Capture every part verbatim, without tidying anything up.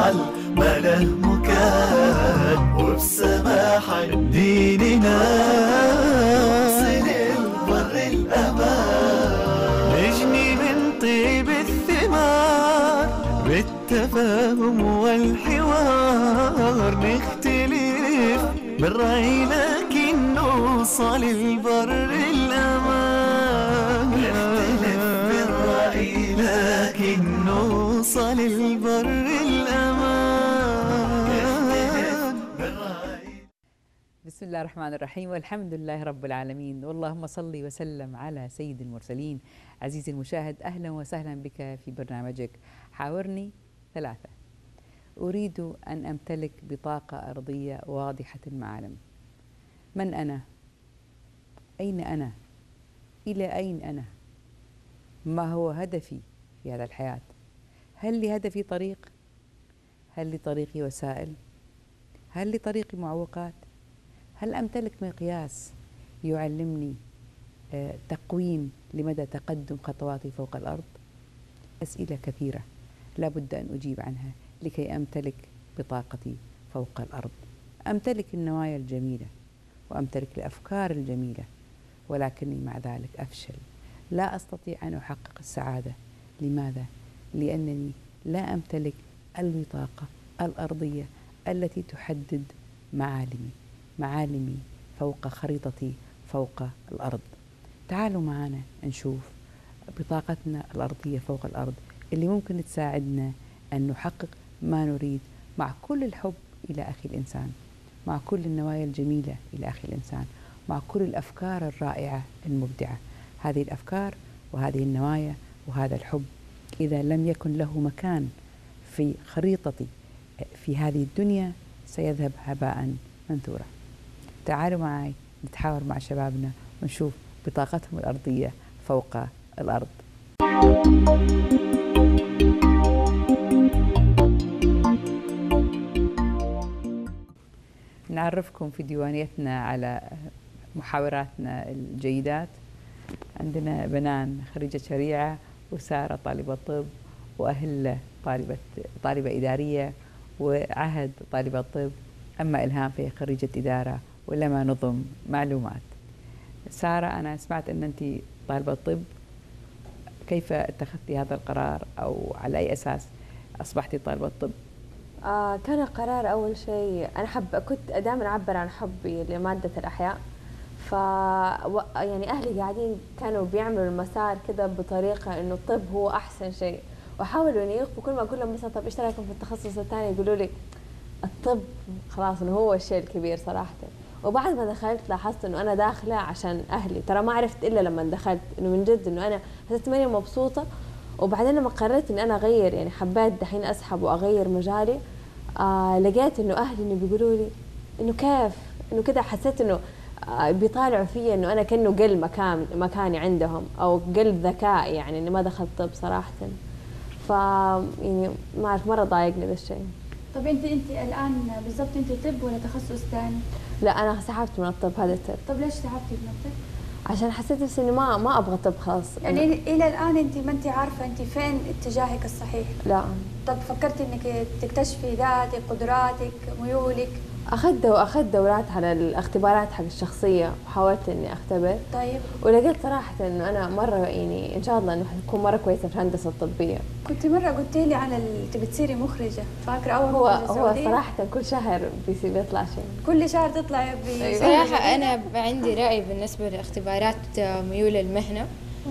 نفعل ما له مكان، وبسماحة ديننا نوصل البر الأمان، نجني من طيب الثمار بالتفاهم والحوار، نختلف بالرأي لكن نوصل البر الأمان، نختلف بالرأي لكن نوصل البر الأمان. بسم الله الرحمن الرحيم، والحمد لله رب العالمين، واللهم صل وسلم على سيد المرسلين. عزيزي المشاهد، أهلا وسهلا بك في برنامجك حاورني ثلاثة. أريد أن أمتلك بطاقة أرضية واضحة المعالم. من أنا؟ أين أنا؟ إلى أين أنا؟ ما هو هدفي في هذا الحياة؟ هل لهدفي طريق؟ هل لطريقي وسائل؟ هل لطريقي معوقات؟ هل أمتلك مقياس يعلمني تقويم لمدى تقدم خطواتي فوق الأرض؟ أسئلة كثيرة لا بد أن أجيب عنها لكي أمتلك بطاقتي فوق الأرض. أمتلك النوايا الجميلة وأمتلك الأفكار الجميلة، ولكني مع ذلك أفشل، لا أستطيع أن أحقق السعادة. لماذا؟ لأنني لا أمتلك البطاقة الأرضية التي تحدد معالمي معالمي فوق خريطتي فوق الأرض. تعالوا معنا نشوف بطاقتنا الأرضية فوق الأرض اللي ممكن تساعدنا أن نحقق ما نريد، مع كل الحب إلى أخي الإنسان، مع كل النوايا الجميلة إلى أخي الإنسان، مع كل الأفكار الرائعة المبدعة. هذه الأفكار وهذه النوايا وهذا الحب إذا لم يكن له مكان في خريطتي في هذه الدنيا سيذهب هباء منثورا. تعالوا معي نتحاور مع شبابنا ونشوف بطاقتهم الأرضية فوق الأرض. نعرفكم في ديوانيتنا على محاوراتنا الجيدات. عندنا بنان خريجة شريعة، وسارة طالبة طب، وأهلة طالبة طالبة إدارية، وعهد طالبة طب. أما إلهام فهي خريجة إدارة، ولما نظم معلومات. سارة، أنا سمعت أن أنت طالبة طب، كيف اتخذتي هذا القرار أو على أي أساس أصبحتي طالبة طب؟ آه كان القرار أول شيء أنا حب كنت دائما أعبر عن حبي لمادة الأحياء، ف يعني أهلي قاعدين كانوا بيعملوا المسار كذا بطريقة إنه الطب هو أحسن شيء، وحاولوا إنه يخفوا. كل ما أقول لهم مثلا طب إيش رأيكم في التخصص الثاني، يقولوا لي الطب خلاص إنه هو الشيء الكبير صراحة. وبعد ما دخلت لاحظت إنه أنا داخلة عشان أهلي، ترى ما عرفت إلا لما دخلت إنه من جد إنه أنا حسيت ماني مبسوطة. وبعدين لما قررت إني أنا أغير، يعني حبيت دحين أسحب وأغير مجالي، آه لقيت إنه أهلي إنه بيقولوا لي إنه كيف إنه كذا. حسيت إنه آه بيطالعوا فيا إنه أنا كأنه قل مكان مكاني عندهم، أو قل ذكاء، يعني إني ما دخلت طب صراحة. ف يعني ما أعرف، مرة ضايقني ذا الشيء. طب انت انت الان بالضبط انت طب ولا تخصص ثاني؟ لا انا سحبت من الطب، هذا الطب. طب ليش سحبتي من الطب؟ عشان حسيت نفسي اني ما ما ابغى طب خلاص. يعني الى الان انت ما انت عارفه انت فين اتجاهك الصحيح؟ لا. طب فكرتي انك تكتشفي ذاتك، قدراتك، ميولك؟ اخذت واخذت دورات على الاختبارات حق الشخصيه، وحاولت اني اختبر. طيب. ولقيت صراحه انه انا مره يعني ان شاء الله انه حكون مره كويسه في الهندسه الطبيه. كنت مره قلت لي على تبي تصيري مخرجه، فاكره اول هو مخرجة هو صراحه كل شهر بيطلع شيء، كل شهر تطلع. صراحه انا عندي راي بالنسبه لاختبارات ميول المهنه.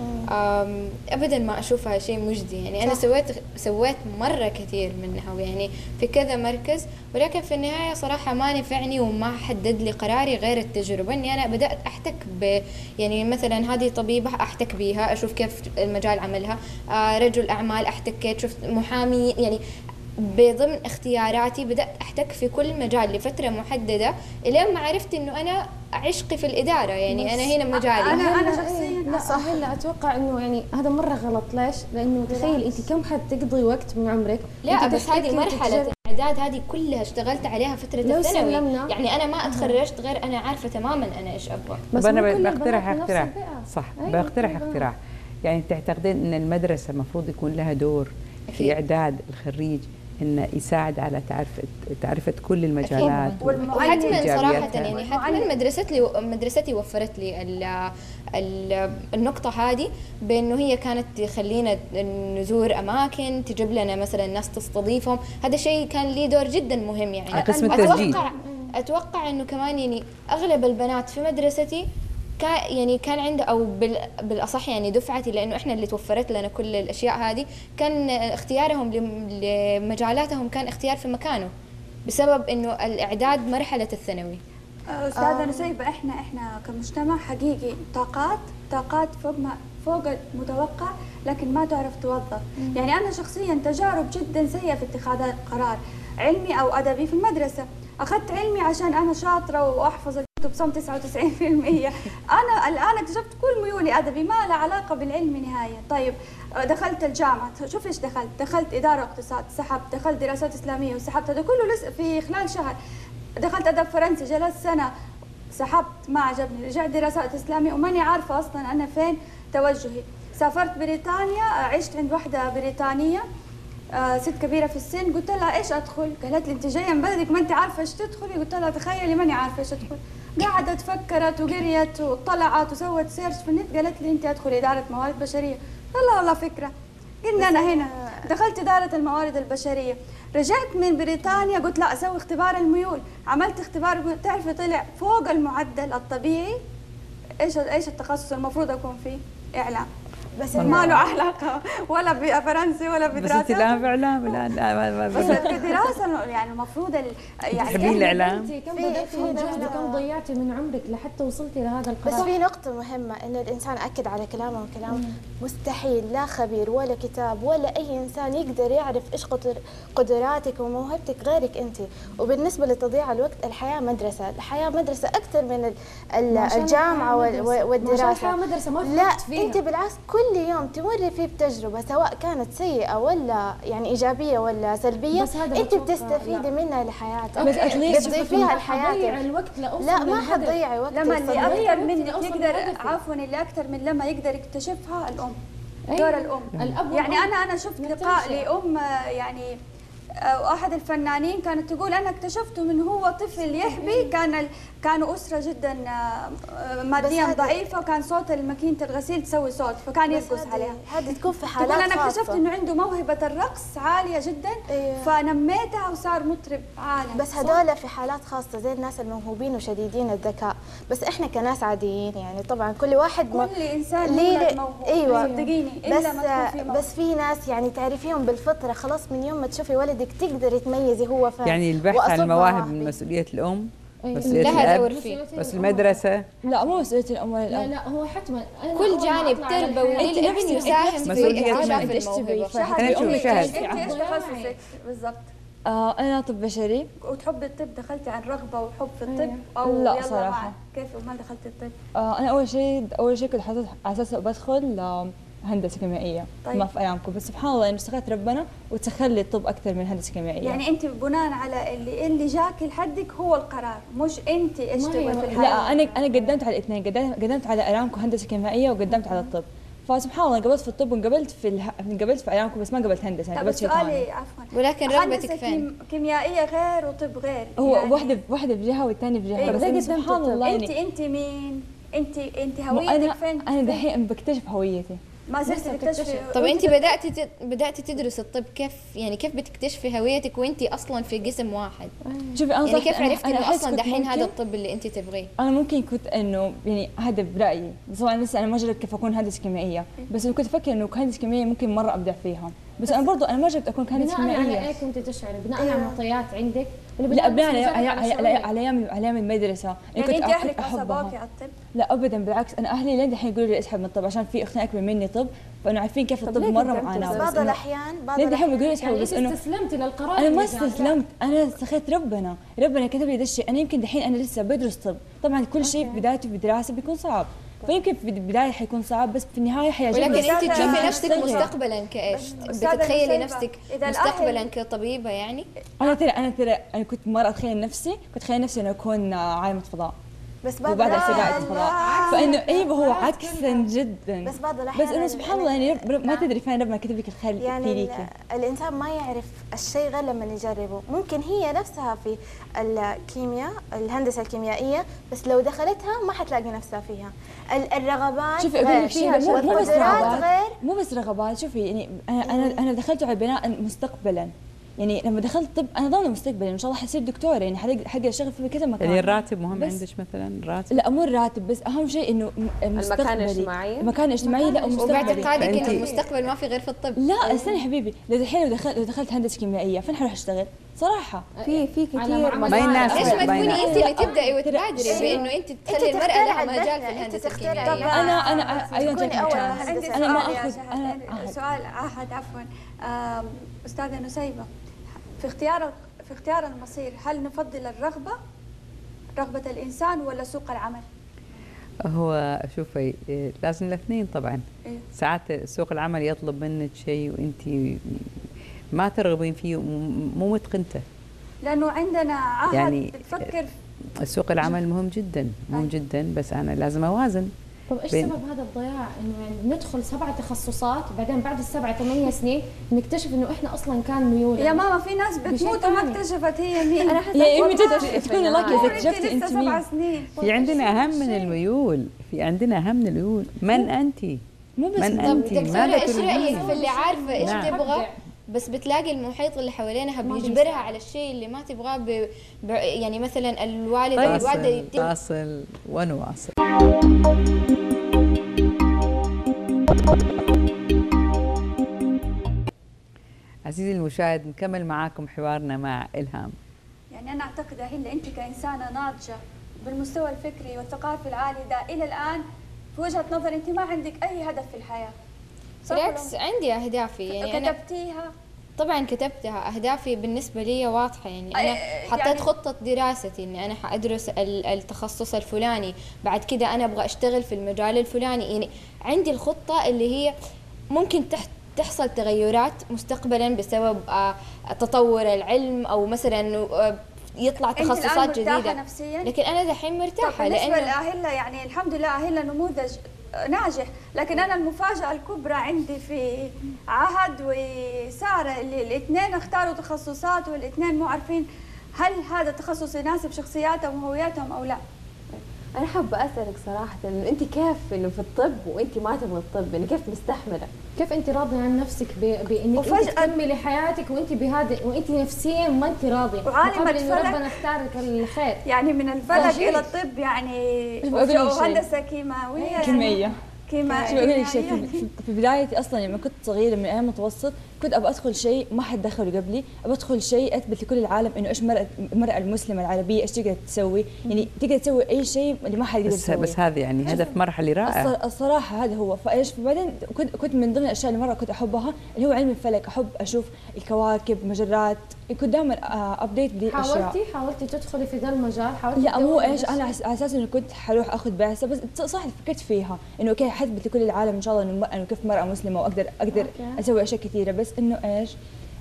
ابدا ما اشوفها شيء مجدي، يعني انا سويت سويت مره كثير منها، يعني في كذا مركز، ولكن في النهايه صراحه ما نفعني وما حدد لي قراري غير التجربه. اني انا بدات احتك ب يعني مثلا هذه طبيبه احتك بها، اشوف كيف المجال عملها، رجل اعمال احتكيت، شفت محامي، يعني بضمن اختياراتي بدأت أحتك في كل مجال لفترة محددة، إلين ما عرفت إنه أنا عشقي في الإدارة، يعني أنا هنا مجالي. أنا أنا شخصيا لا صح. هلا أتوقع إنه يعني هذا مرة غلط. ليش؟ لأنه تخيل أنت كم حد تقضي وقت من عمرك. لا بس هذه مرحلة الإعداد هذه كلها اشتغلت عليها فترة الثانوي، يعني أنا ما أتخرجت غير أنا عارفة تماما أنا إيش أبغى. بس أنا بقترح اقتراح صح أيوة بقترح اقتراح يعني تعتقدين أن المدرسة المفروض يكون لها دور في إعداد الخريج انه يساعد على تعرفه تعرفه كل المجالات وحتما صراحه يعني حتما مدرستي مدرستي وفرت لي ال ال النقطه هذه، بانه هي كانت تخلينا نزور اماكن، تجيب لنا مثلا ناس تستضيفهم. هذا شيء كان لي دور جدا مهم يعني. قسم التسجيل. اتوقع اتوقع انه كمان يعني اغلب البنات في مدرستي كان يعني كان عنده او بالاصح يعني دفعتي، لانه احنا اللي توفرت لنا كل الاشياء هذه، كان اختيارهم لمجالاتهم كان اختيار في مكانه بسبب انه الاعداد مرحله الثانوي. استاذه نسيبه، احنا احنا كمجتمع حقيقي طاقات طاقات فوق ما فوق المتوقع، لكن ما تعرف توظف. يعني انا شخصيا تجارب جدا سيئه في اتخاذ القرار، علمي او ادبي. في المدرسه اخذت علمي عشان انا شاطره واحفظ الكتب صم تسعة وتسعين بالمئة. انا الان اكتشفت كل ميولي ادبي ما لها علاقه بالعلم نهائيا. طيب دخلت الجامعه، شوف ايش دخلت دخلت اداره واقتصاد سحبت، دخلت دراسات اسلاميه وسحبت، هذا كله لسه في خلال شهر. دخلت ادب فرنسي جلست سنه سحبت ما عجبني، رجعت دراسات اسلاميه وماني عارفه اصلا انا فين توجهي. سافرت بريطانيا، عشت عند واحده بريطانيه آه ست كبيره في السن، قلت لها ايش ادخل؟ قالت لي انت جايه من بلدك ما انت عارفه ايش تدخلي؟ قلت لها تخيلي ماني عارفه ايش ادخل. قعدت فكرت وقريت وطلعت وسوت سيرش في النت، قالت لي انت ادخلي اداره موارد بشريه. والله والله فكره. قلنا انا هنا دخلت اداره الموارد البشريه. رجعت من بريطانيا قلت لا اسوي اختبار الميول، عملت اختبار تعرفي طلع فوق المعدل الطبيعي. ايش ايش التخصص المفروض اكون فيه؟ اعلام. بس ما له علاقه ولا بفرنسي ولا بدراسه. بس انت الان في اعلام الان لا بس بدراسه يعني المفروض يعني تحبين الاعلام؟ انت كم بدأتي مجهد وكم ضيعتي من عمرك لحتى وصلتي لهذا القرار. بس في نقطه مهمه ان الانسان اكد على كلامه وكلامه، مستحيل لا خبير ولا كتاب ولا اي انسان يقدر يعرف ايش قدراتك وموهبتك غيرك انت. وبالنسبه لتضييع الوقت، الحياه مدرسه، الحياه مدرسه اكثر من الجامعه والدراسه. مدرسه ما لا انت بالعكس كل يوم تمر فيه بتجربة، سواء كانت سيئة ولا يعني إيجابية ولا سلبية، أنت بتستفيدي منها لحياتك، بتضيفيها لحياتك. الوقت لا ما حتضيعي وقت. لما اللي أكثر منك يقدر عفوا اللي أكثر من لما يقدر يكتشفها الأم. دور الأم. الأب يعني أنا أنا شفت لقاء لأم يعني واحد الفنانين كانت تقول انا اكتشفته من هو طفل يحبي، كان ال... كانوا اسره جدا ماديا ضعيفه، وكان صوت الماكينه الغسيل تسوي صوت فكان يرقص عليها. هذه تكون في حالات تقول انا اكتشفت انه عنده موهبه الرقص عاليه جدا. أيوه. فنميتها وصار مطرب عالي. بس هذول في حالات خاصه زي الناس الموهوبين وشديدين الذكاء، بس احنا كناس عاديين يعني طبعا كل واحد كل انسان له موهوب. ايوه صدقيني بس بس في ناس يعني تعرفيهم بالفطره، خلاص من يوم ما تشوفي ولدك تقدري تميزي هو فين. يعني البحث عن المواهب من مسؤوليه الام، مسؤوليه الاب، بس المدرسه لا مو مسؤوليه الام ولا لا لا هو حتما كل جانب تربوي للابن يساهم في اكتشاف الموهبه. خلينا نشوف شهد. انت ايش تخصصك بالضبط؟ آه انا طب بشري. وتحبي الطب؟ دخلتي عن رغبه وحب في الطب او لا صراحه؟ كيف وما دخلتي الطب؟ آه انا اول شيء اول شيء كنت حاطط على اساس بدخل هندسه كيميائيه. طيب. ما في ايامكم، بس سبحان الله انه استخدت ربنا وتسخر لي الطب اكثر من هندسه كيميائيه. يعني انت بناء على اللي اللي جاك لحدك هو القرار، مش انت ايش تبغي في الحياه. لا انا انا قدمت على الاثنين، قدمت على ارامكو هندسه كيميائيه وقدمت على الطب. فسبحان الله قبلت في الطب وقبلت في اله... قبلت في ارامكو، بس ما قبلت هندسه، يعني قبلت شيء ثاني. سؤالي عفوا، ولكن رغبتك فين؟ كيميائيه غير وطب غير. هو يعني واحده واحده بجهه والثانيه بجهه. إيه بس سبحان الله انت يعني انت مين؟ انت انت هويتك أنا فين؟ انا دحين بكتشف هويتي. ما زلت تكتشفي. طب انت بداتي بداتي تدرسي الطب، كيف يعني كيف بتكتشفي هويتك وانت اصلا في قسم واحد؟ شوفي انا يعني كيف عرفتي انه اصلا دحين هذا الطب اللي انت تبغيه؟ انا ممكن كنت انه يعني هذا برايي، بس طبعا لسه انا ما جربت كيف اكون هندسه كيميائيه، بس كنت افكر انه هندسه كيميائيه ممكن مره ابدع فيها، بس انا برضو انا ما جربت اكون هندسه كيميائيه. بناء على ايه كنت تشعري؟ بناء على معطيات عندك؟ لا بناء على على على ايام على ايام المدرسه. يعني انت اهلك حسبوكي على الطب؟ لا ابدا بالعكس، انا اهلي لين دحين يقولوا لي اسحب من الطب عشان في اختين اكبر مني طب، فانه عارفين كيف الطب مره معاناه. بعض الاحيان بعض لين دحين بيقولوا اسحب، بس انه استسلمتي للقرار. انا ما استسلمت، انا استخيت ربنا، ربنا كتب لي ذا الشيء. انا يمكن دحين انا لسه بدرس طب، طبعا كل شيء في بدايته بدراسه بيكون صعب، فيمكن في البدايه حيكون صعب بس في النهايه حيعجبك. ولكن انت تشوفي نفسك مستقبلا كايش؟ بتتخيلي نفسك مستقبلا كطبيبه يعني؟ انا ترى انا ترى انا كنت مره اتخيل نفسي كنت اتخيل نفسي انه اكون عالمه فضاء. بس بعض وبعد الأحيان- سباعة الفضاء، فانه ايوه هو عكسا جدا. بس بعض الأحيان بس انه سبحان الله يعني رب ما تدري فين ربنا كتب لك الخير يعني في ال- ليكي. الإنسان ما يعرف الشيء غير لما يجربه. ممكن هي نفسها في الكيمياء، الهندسة الكيميائية، بس لو دخلتها ما حتلاقي نفسها فيها. ال- الرغبات شوفي اقول غير، لك شيء، مو مو بس والقدرات رغبات، غير. مو بس رغبات. شوفي يعني انا انا انا دخلت على بناء مستقبلا، يعني لما دخلت طب انا ضامنه مستقبلا ان شاء الله حصير دكتوره، يعني حلق حق اشتغل في كذا مكان. يعني الراتب مهم بس- عندك مثلا راتب؟ لا مو الراتب بس، اهم شيء انه م- مستقبلي. الاجتماعية؟ المكان الاجتماعي لا ومستقبلي. وباعتقادك فأنتي- انه المستقبل ما في غير في الطب. لا استني حبيبي، لو الحين لو دخلت لو دخلت هندسه كيميائيه فين حروح اشتغل؟ صراحه في في كثير معامل- ما يناسب. ليش ما باينة. تكوني انت اللي تبداي ترى- وتبادري بانه انت تخلي المراه تخترع لها مجال البدلة، في أنت الهندسه تخترع الكيميائيه؟ البدلة. انا انا ايوه تكوني جاك أول chance. هندسة. عندي انا سؤال ما يا اخذ شهد، انا عندي أخذ. سؤال احد عفوا. آم، استاذه نسيبه، في اختيار في اختيار المصير هل نفضل الرغبه رغبه الانسان ولا سوق العمل؟ هو شوفي إيه، لازم الاثنين طبعا. إيه؟ ساعات سوق العمل يطلب منك شيء وانت ما ترغبين فيه وم- مو متقنته. لانه عندنا عهد يعني تفكر سوق العمل مهم جدا مهم جدا، بس انا لازم اوازن. طب ايش بين- سبب هذا الضياع؟ انه يعني ندخل سبع تخصصات بعدين بعد السبع ثمانية سنين نكتشف انه احنا اصلا كان ميول. يا ماما في ناس بتموت وما ثاني. اكتشفت هي مين. انا حسيت يا امي والله جد تكوني لاكي عمرك اذا اكتشفتي انت لسه سبع مين. سنين. في عندنا اهم من الميول، في عندنا اهم من الميول. من انت؟ مو بس من طب أنت؟ دكتورة ماذا ايش تريدين؟ رايك في اللي عارفه ايش نعم. تبغى بس بتلاقي المحيط اللي حوالينها بيجبرها على الشيء اللي ما تبغاه ب... ب... يعني مثلا الوالد او الوالده فاصل يتم... فاصل ونواصل. عزيزي المشاهد، نكمل معاكم حوارنا مع إلهام. يعني انا اعتقد هلا انت كانسانه ناضجه بالمستوى الفكري والثقافي العالي ده الى الان في وجهه نظر انت ما عندك اي هدف في الحياه. صح ولا بالعكس عندي اهدافي، يعني انا كتبتيها؟ طبعا كتبتها. اهدافي بالنسبه لي واضحه، يعني انا أي- حطيت يعني- خطه دراستي اني انا حادرس ال- التخصص الفلاني، بعد كده انا ابغى اشتغل في المجال الفلاني. يعني عندي الخطه اللي هي ممكن تحت تحصل تغيرات مستقبلا بسبب آه، تطور العلم او مثلا آه، يطلع انت الان تخصصات مرتاحه جديده. نفسيا؟ لكن انا دحين طب مرتاحه بالنسبه لانه لاهلنا يعني الحمد لله اهلنا نموذج ناجح، لكن انا المفاجاه الكبرى عندي في عهد وساره اللي الاثنين اختاروا تخصصات والاثنين مو عارفين هل هذا التخصص يناسب شخصياتهم وهوياتهم او لا. انا حابه اسالك صراحه انه انت كيف انه في الطب وانت ما تبغى الطب، يعني كيف مستحمله؟ كيف انت راضيه عن نفسك ب- بانك وفجأة- انت تكملي حياتك وانت بهذا وانت نفسيا ما انت راضيه، وعالمة مقابل انه فلك. ربنا اختار لك الخير. يعني من الفلك شيء. الى الطب يعني شوف أقول لك شيء. وهندسه كيماويه يعني كيميائية. كيما شوف اقول لك شيء، كيميائية. في, في- في بدايتي اصلا لما كنت صغيره من ايام متوسط كنت ابغى ادخل شيء ما حد دخله قبلي، ابغى ادخل شيء اثبت لكل العالم انه ايش المراه المراه المسلمه العربيه ايش تقدر تسوي، يعني تقدر تسوي اي شيء اللي ما حد يقدر بس يسويه. بس هذا يعني هدف مرحلي رائع. الص- الصراحه هذا هو. فايش فبعدين كنت كنت من ضمن الاشياء اللي مره كنت احبها اللي هو علم الفلك، احب اشوف الكواكب مجرات، كنت دائما ابديت بدي الاشياء. حاولتي حاولتي تدخلي في ذا المجال؟ حاولتي لا مو تدوري ايش، على انا شيء؟ على اساس انه كنت حروح اخذ بعثه، بس صح فكرت فيها انه اوكي حثبت لكل العالم ان شاء الله انه انه كيف مراه مسلمه واقدر اقدر أوكي. اسوي اشياء كثيره، بس انه ايش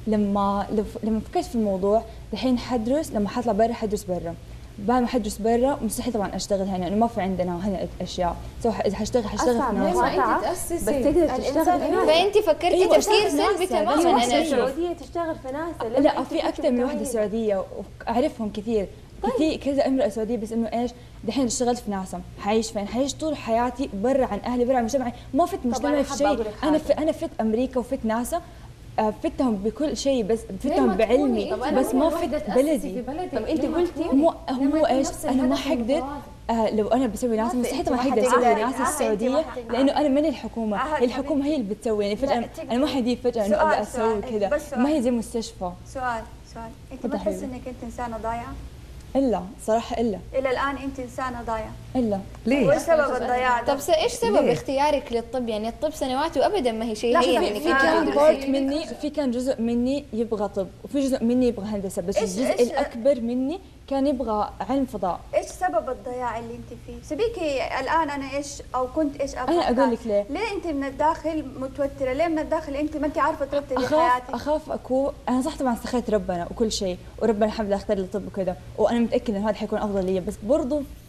لما لما فكرت في الموضوع دحين حدرس، لما حطلع برا حدرس برا، بعد ما حدرس برا مستحيل طبعا اشتغل هنا لانه ما في عندنا هنا الاشياء، سو اذا حاشتغل حاشتغل في أصعب ليه ناسا. ما تعب، انت تاسسي؟ بس تقدر الإنسان تشتغل في ناسا. فانت فكرتي أيوة، تفكير أشتغل في سلبي ناسا. تماما. أيوة، انا أشتغل. اشوف السعوديه تشتغل في ناسا. ليه لا أنت في فكرة اكثر من وحده متميزة؟ سعوديه واعرفهم كثير كثير كذا امراه سعوديه، بس انه ايش دحين اشتغلت في ناسا، حعيش فين؟ حعيش طول حياتي برا عن اهلي برا عن مجتمعي، ما فت مجتمعي أنا في حابة شيء. أقول لك انا حاجة. في انا فت امريكا وفت ناسا، آه، فتهم بكل شيء، بس ليه فتهم ما بعلمي، تكوني أنت بس ما وحدة فت تأسسي بلدي. في بلدك؟ طب أنت ليه ما قلتي تكوني؟ مو ليه ما هو يكون ايش نفس انا ما الهدف حقدر المترادف؟ آه لو انا بسوي ناسا ما في- مستحيل أنت طبعا ما حقدر حتقدري. اسوي ناسا عادي، السعوديه ما حتقدري. لانه انا من الحكومه، عادي. هي الحكومه هي اللي بتسوي، يعني فجاه لا، تقدري. انا ما حدي فجاه انه سؤال، ابدا اسوي سؤال. كذا، بس سؤال. ما هي زي مستشفى. سؤال سؤال انت ما تفضل تحس حبيبي. انك انت انسانه ضايعه؟ الا صراحه الا الى الان انت انسانه ضايعه. الا ليه؟ وايش سبب الضياع ده؟ طب س- ايش سبب ليه؟ اختيارك للطب؟ يعني الطب سنوات وابدا ما هي شيء لا، هي شوفي، يعني في كان في بارت مني، في كان جزء مني يبغى طب وفي جزء مني يبغى هندسه، بس إيش- الجزء إيش- الاكبر مني كان يبغى علم فضاء. ايش سبب الضياع اللي انت فيه؟ سبيكي الان انا ايش او كنت ايش ابغى أنا أقول أفعل؟ لك ليه. ليه انت من الداخل متوتره؟ ليه من الداخل انت ما انت عارفه ترتبي اخاف حياتك؟ اخاف اكون انا صح طبعا استخيرت ربنا وكل شيء، وربنا الحمد لله اختار لي الطب وكذا، وانا متاكده انه هذا حيكون افضل لي، بس برضو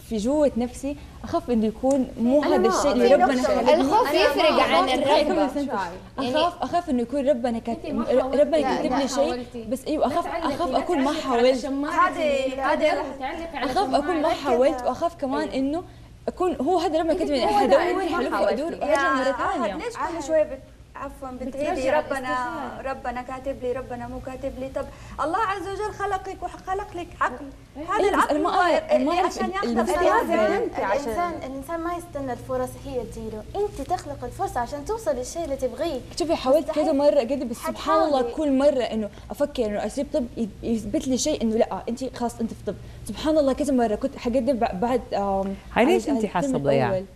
في جوة نفسي اخاف انه يكون مو أنا هذا ما- الشيء في اللي ربنا نقطة. خلقني. الخوف يفرق عن الرغبة. اخاف اخاف انه يكون ربنا كاتب ما حاولتي. ربنا لا، كاتب لا لي شيء حاولتي. بس ايوه لا اخاف تعلقي، اخاف لا اكون ما تعلقي على حاولت شماعة هذه- اللي هذه تعلقي رح- على اخاف اكون ما شماعة. حاولت واخاف كمان انه اكون هو هذا ربنا كاتب لي هو ده، حدور أنت ما حلف حاولتي. وادور يا وارجع مره عهد ثانيه. ليش كل شوي بت... عفوا بتعيدي بترجع ربنا الاستسلام. ربنا كاتب لي ربنا مو كاتب لي. طب الله عز وجل خلقك وخلق لك عقل، هذا إيه، بس العقل أنا ما هو أعرف- أنا ما اللي أعرف عشان ياخذ المستقبل. القرار. أنت عشان- الانسان الانسان ما يستنى الفرص هي تجيله، انت تخلق الفرصه عشان توصل للشيء اللي تبغيه. شوفي حاولت كذا مستحيل. مره قد بس سبحان الله حتحاولي. كل مره انه افكر انه اسيب طب يثبت لي شيء انه لا انت خلاص انت في طب. سبحان الله كذا مره كنت حقدم ب- بعد آم، هاي ليش على أنت حاسة الترم بضياع؟ الأول.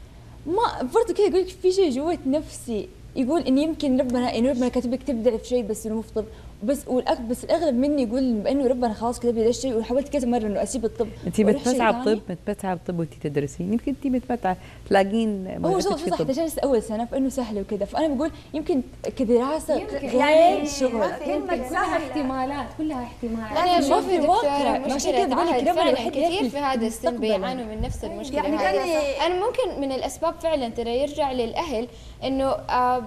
ما برضه كذا يقول لك في شيء جوة نفسي يقول ان يمكن ربنا انه ربنا كاتبك تبدع في شيء بس انه مو في طب. بس والأك بس الاغلب مني يقول بانه ربنا خلاص كتب لي ذا الشيء وحاولت كذا مره انه اسيب الطب. انت وأروح شيء متمتعه ثاني. بطب، متمتعه بطب وانت تدرسين، يمكن انت متمتعه تلاقين هو موهبتك شو في صح طب. ده جالس اول سنه فانه سهل وكذا، فانا بقول يمكن كدراسه يمكن. غير يعني شغل. ما في كلمة كلمة كلها سهلة. احتمالات، كلها احتمالات. أنا ما أشوف في دكتورة واقع. ما عشان كذا مشكلة بقول لك عهد ربنا فعلا الوحيد كثير يعرف في هذا السن مستقبلا. بيعانوا من نفس المشكلة يعني هذه. كان- أنا ممكن من الأسباب فعلا ترى يرجع للأهل إنه آه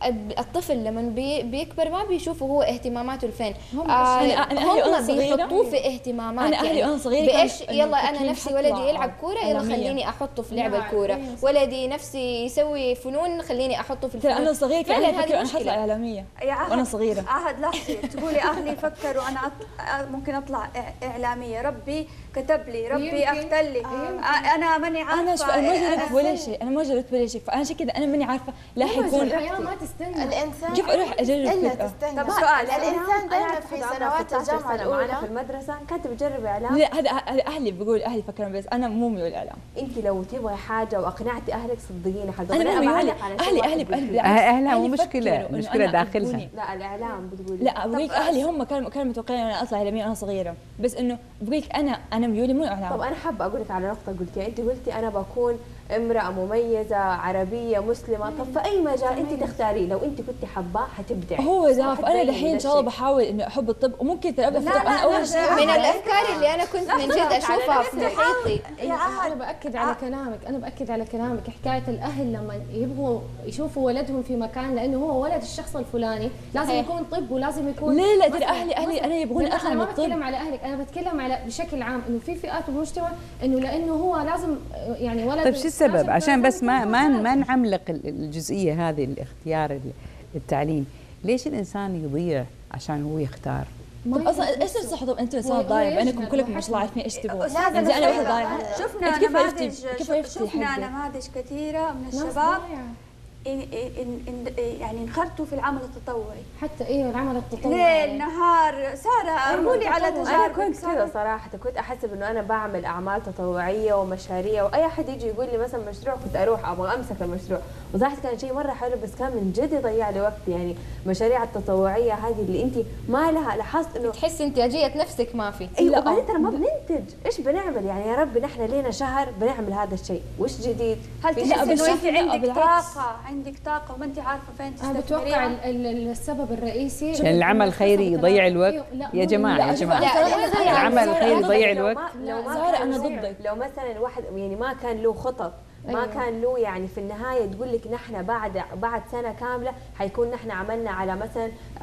الطفل لما بي بيكبر ما بيشوفوا هو اهتماماته لفين. هم- آه أنا- أنا أهلي وأنا هم صغيرة- بيحطوه في اهتمامات. أنا أهلي يعني وأنا صغيرة بإيش كانوا يلا أنا مفكرين نفسي حطلع ولدي يلعب كورة يلا إعلامية. خليني أحطه في لعب نعم، الكورة، أيوة. ولدي نفسي يسوي فنون خليني أحطه في ترى الفنون. انا صغيره كان فعلاً أهلي هذه يفكروا انا مشكلة. حطلع اعلاميه يا عهد وانا صغيره. عهد لحظة تقولي أهلي فكروا أنا أط... ممكن أطلع إع- إعلامية، ربي كتب لي، ربي يمكن. اختل لي، آه. أنا ماني عارفة. انا شوف انا ما جربت أنا ولا سن- شيء، انا ما جربت ولا شيء، فانا عشان كذا انا ماني عارفه لا بس حيكون الحياة ما تستنى. الانسان كيف اروح اجرب الا كذا. تستنى. طب سؤال، الانسان دائما في سنوات الجامعه الاولى في المدرسه كانت بتجرب اعلام. لا هذا هذا اهلي بقول اهلي فكروا بس انا مو ميول الاعلام. انت لو تبغي حاجه واقنعتي اهلك صدقيني حاجه انا مو ميول اهلي اهلي باهلي اهلها مو مشكله، مشكله داخلها. لا الاعلام بتقولي لا بقول لك اهلي هم كانوا كانوا متوقعين انا اطلع اعلاميه وانا صغيره، بس انه بقول لك انا انا ميولي مو طب اعلام. انا حابه اقول لك على نقطه قلتيها، انت قلتي انا بكون امراه مميزه عربيه مسلمه. طب في اي مجال انت تختاريه لو انت كنت حباه حتبدعي. هو ذا صح، فانا تبيني دحين ان شاء ده الله الشيء. بحاول انه احب الطب وممكن ترى ابدا لا، فتره لا، انا اول لا، شيء لا. من الأفكار اللي أنا كنت من جد أشوفها في محيطي. يا عهد انا باكد على كلامك، انا باكد على كلامك. حكايه الاهل لما يبغوا يشوفوا ولدهم في مكان لانه هو ولد الشخص الفلاني لازم صحيح. يكون طب ولازم يكون ليه لا ترى مثلاً- اهلي اهلي انا يبغون لا، اطلع انا من ما الطب. بتكلم على اهلك، انا بتكلم على بشكل عام انه في فئات بالمجتمع انه لانه هو لازم يعني ولد. طيب شو السبب؟ لازم- عشان بس ما لازم ما يكون ما نعملق ال- الجزئيه هذه الاختيار التعليم، ليش الانسان يضيع عشان هو يختار؟ ما طب اصلا يقدر ايش يفصل. الصح؟ طب انتوا هو- انسان هو ضايع يشمل بانكم كلكم ما شاء الله وحسب. عارفين ايش تبغوا. أستاذة زين انا نسيبة، واحده ضايعه. شفنا أنت كيف عرفتي نماذج كيف عرفتي شفنا حقك؟ نماذج كثيرة من ناس الشباب ضايعة. إن إن إن يعني انخرطوا في العمل التطوعي حتى ايه العمل التطوعي ليل نهار. سارة قولي على انا تجاربك. كنت كذا صراحه، كنت احسب انه انا بعمل اعمال تطوعيه ومشاريع، واي احد يجي يقول لي مثلا مشروع كنت اروح ابغى امسك المشروع، وصراحه كان شيء مره حلو، بس كان من جد يضيع لي وقت. يعني مشاريع التطوعيه هذه اللي انت ما لها، لاحظت انه تحس انتاجية نفسك ما في. ايوه وبعدين ترى ما بننتج، ايش بنعمل؟ يعني يا رب نحن لينا شهر بنعمل هذا الشيء، وش جديد؟ هل لا، تحسي بس انه انت شوفي، لا، عندك بالعكس. طاقة، عندك طاقة وما انت عارفة فين انا بتوقع تستثمريها؟ ال- ال- السبب الرئيسي يعني العمل الخيري يضيع الوقت؟ لا، يا مو- جماعة، لا، يا جماعة. لا، لا، لا، العمل الخيري يضيع لو الوقت؟ ما- لو ما زهرة كان أنا له- ضدك. لو مثلا الواحد يعني ما كان له خطط، ما أيوة. كان له يعني في النهايه تقول لك نحن بعد بعد سنه كامله حيكون نحن عملنا على مثلا آه،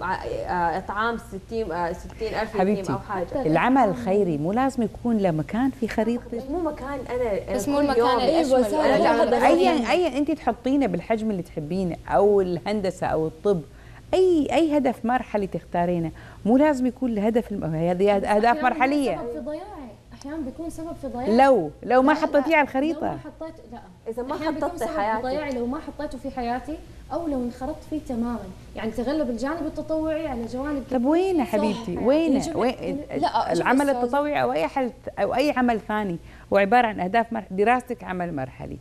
آه، اطعام ستين آه، ستين الف حبيبتي. يتيم او حاجه. العمل الخيري مو لازم يكون له مكان في خريطة. بس مو مكان انا أنا بس مو كل المكان يوم- الأشمل. أيوة، صح. أنا لا، أعمل لا، بس- اي اي انت تحطينه بالحجم اللي تحبينه، او الهندسه او الطب، اي اي هدف مرحلي تختارينه، مو لازم يكون الهدف الم... هذه اهداف أحياناً مرحليه. سبب في ضياعي، احيانا بيكون سبب في ضياعي. لو لو ما لا، حطيتيه على لو الخريطه. ما حطيت لا إذا ما أحياناً بيكون خططت سبب حياتي. ضياعي لو ما حطيته في حياتي او لو انخرطت فيه تماما، يعني تغلب الجانب التطوعي على جوانب طب وين يا حبيبتي؟ وين شوفي، وين لا، شوفي العمل أستاذة. التطوعي او اي حل او اي عمل ثاني هو عباره عن اهداف مرح... دراستك عمل مرحلي،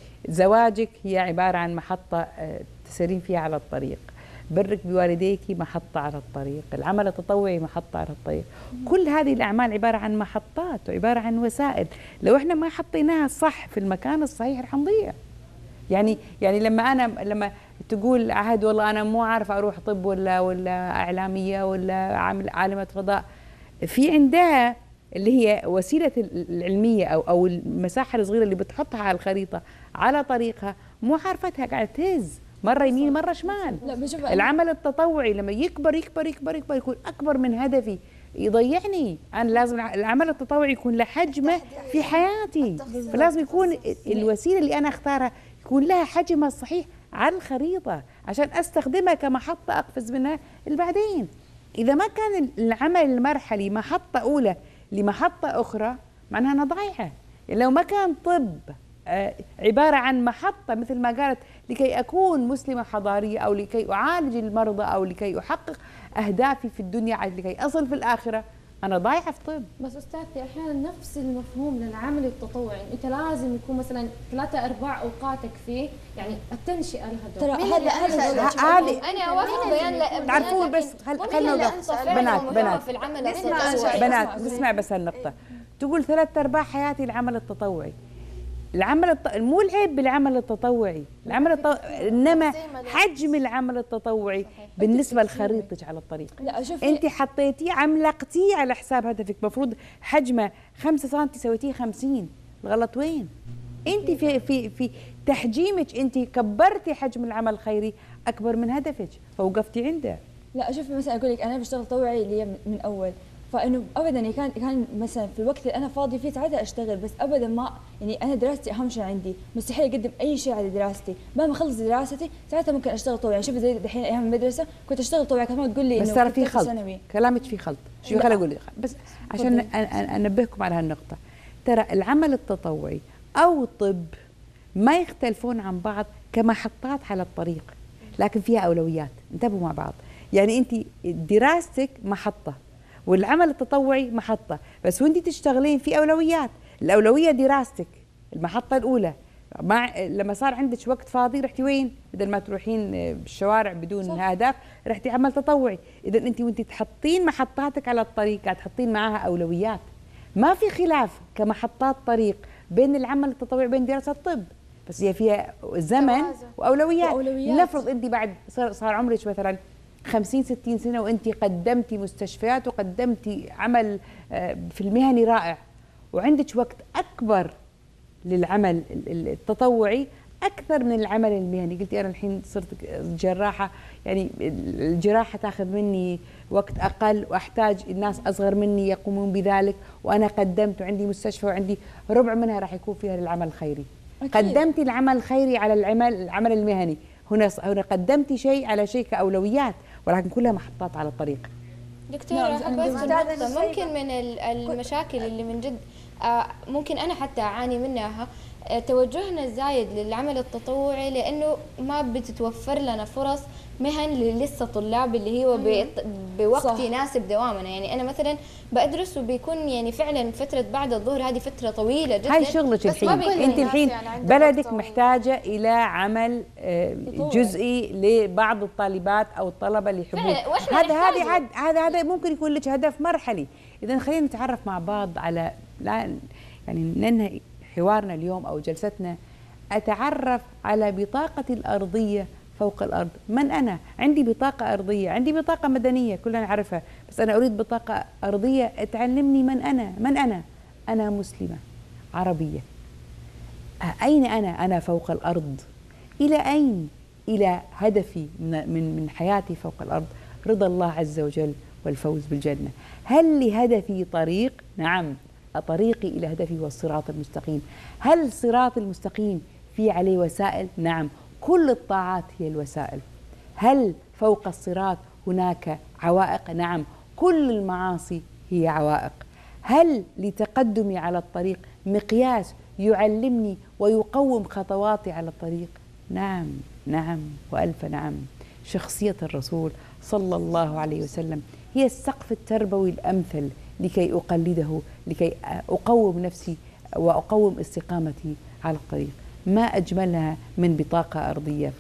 زواجك هي عباره عن محطه آه، تسيرين فيها على الطريق، برك بوالديك محطه على الطريق، العمل التطوعي محطه على الطريق، كل هذه الاعمال عباره عن محطات وعباره عن وسائل، لو احنا ما حطيناها صح في المكان الصحيح رح نضيع. يعني يعني لما انا لما تقول عهد والله انا مو عارفه اروح طب ولا ولا اعلاميه ولا عامل عالمه فضاء، في عندها اللي هي وسيلة العلمية أو أو المساحة الصغيرة اللي بتحطها على الخريطة على طريقها، مو عارفتها قاعدة تهز مرة يمين مرة شمال. لا بشوف العمل التطوعي لما يكبر يكبر يكبر يكبر يكون أكبر من هدفي يضيعني. أنا لازم العمل التطوعي يكون له حجمه في حياتي، فلازم يكون الوسيلة اللي أنا أختارها يكون لها حجمها الصحيح على الخريطة عشان أستخدمها كمحطة أقفز منها البعدين. إذا ما كان العمل المرحلي محطة أولى لمحطة أخرى معناها أنا ضايعة. لو ما كان طب عبارة عن محطة مثل ما قالت لكي أكون مسلمة حضارية أو لكي أعالج المرضى أو لكي أحقق أهدافي في الدنيا لكي أصل في الآخرة، أنا ضايعة في طب. بس أستاذتي أحيانا نفس المفهوم للعمل التطوعي، أنت لازم يكون مثلا ثلاثة أرباع أوقاتك فيه، يعني التنشئة لها دور. ترى هذا هذه أنا أوافق بيان تعرفون بس خلينا بنات بنات في العمل التطوعي بنات نسمع بس هالنقطة. تقول ثلاث أرباع حياتي العمل التطوعي. العمل الط... مو العيب بالعمل التطوعي، العمل التطوعي إنما حجم العمل التطوعي بالنسبة لخريطتك على الطريق. لا شوف أنت حطيتيه عملقتيه على حساب هدفك، مفروض حجمه خمسة سنتي سويتيه خمسين، الغلط وين؟ أنت في في في تحجيمك أنت كبرتي حجم العمل الخيري أكبر من هدفك فوقفتي عنده. لا شوف مثلا أقول لك أنا بشتغل تطوعي لي من أول، فانه ابدا كان كان مثلا في الوقت اللي انا فاضي فيه ساعتها اشتغل، بس ابدا ما يعني انا دراستي اهم شيء عندي، مستحيل اقدم اي شيء على دراستي، بعد ما اخلص دراستي ساعتها ممكن اشتغل طوعي. شوف زي دحين ايام المدرسه كنت اشتغل طوعي، كمان تقول لي بس ترى في خلط، كلامك في خلط. شو خليني اقول بس عشان انبهكم على هالنقطه. ترى العمل التطوعي او الطب ما يختلفون عن بعض كمحطات على الطريق، لكن فيها اولويات. انتبهوا مع بعض، يعني انت دراستك محطه والعمل التطوعي محطة، بس وانت تشتغلين في أولويات. الأولوية دراستك المحطة الأولى، مع لما صار عندك وقت فاضي رحتي وين؟ بدل ما تروحين بالشوارع بدون أهداف رحتي عمل تطوعي. إذا أنت وانت تحطين محطاتك على الطريق قاعد تحطين معها أولويات. ما في خلاف كمحطات طريق بين العمل التطوعي وبين دراسة الطب، بس هي فيها زمن وأولويات. وأولويات. نفرض أنت بعد صار, صار عمرك مثلا خمسين ستين سنة وأنت قدمتي مستشفيات وقدمتي عمل في المهني رائع، وعندك وقت أكبر للعمل التطوعي أكثر من العمل المهني. قلتي أنا الحين صرت جراحة، يعني الجراحة تأخذ مني وقت أقل وأحتاج الناس أصغر مني يقومون بذلك، وأنا قدمت وعندي مستشفى وعندي ربع منها راح يكون فيها للعمل الخيري. أكيد. قدمتي العمل الخيري على العمل العمل المهني، هنا هنا قدمتي شيء على شيء كأولويات، ولكن كلها محطات على الطريق. دكتورة حبيت ممكن من المشاكل اللي من جد ممكن أنا حتى أعاني منها توجهنا الزايد للعمل التطوعي، لأنه ما بتتوفر لنا فرص مهن لسه طلاب اللي هو بوقت صح. يناسب دوامنا. يعني أنا مثلا بدرس وبيكون يعني فعلا فترة بعد الظهر هذه فترة طويلة جدا. هاي شغلك الحين، أنت الحين يعني بلدك محتاجة إلى عمل جزئي لبعض الطالبات أو الطلبة اللي يحبون هذا. هذا هذا هذا ممكن يكون لك هدف مرحلي. إذا خلينا نتعرف مع بعض على لا يعني ننهي حوارنا اليوم أو جلستنا، أتعرف على بطاقتي الأرضية فوق الأرض. من أنا؟ عندي بطاقة أرضية، عندي بطاقة مدنية كلنا نعرفها، بس أنا أريد بطاقة أرضية تعلمني من أنا. من أنا؟ أنا مسلمة عربية. أين أنا؟ أنا فوق الأرض. إلى أين؟ إلى هدفي من من حياتي فوق الأرض، رضا الله عز وجل والفوز بالجنة. هل لهدفي طريق؟ نعم، طريقي إلى هدفي هو الصراط المستقيم. هل الصراط المستقيم في عليه وسائل؟ نعم، كل الطاعات هي الوسائل. هل فوق الصراط هناك عوائق؟ نعم، كل المعاصي هي عوائق. هل لتقدمي على الطريق مقياس يعلمني ويقوم خطواتي على الطريق؟ نعم نعم وألف نعم. شخصية الرسول صلى الله عليه وسلم هي السقف التربوي الأمثل لكي أقلده، لكي أقوم نفسي وأقوم استقامتي على الطريق. ما أجملها من بطاقة أرضية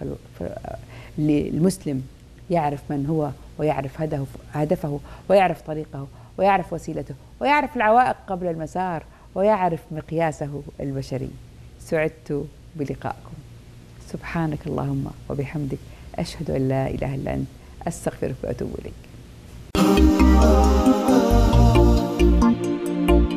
للمسلم يعرف من هو ويعرف هدفه ويعرف طريقه ويعرف وسيلته ويعرف العوائق قبل المسار ويعرف مقياسه البشري. سعدت بلقائكم. سبحانك اللهم وبحمدك، أشهد أن لا إله إلا أنت، أستغفرك وأتوب إليك.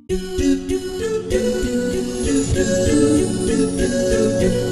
you.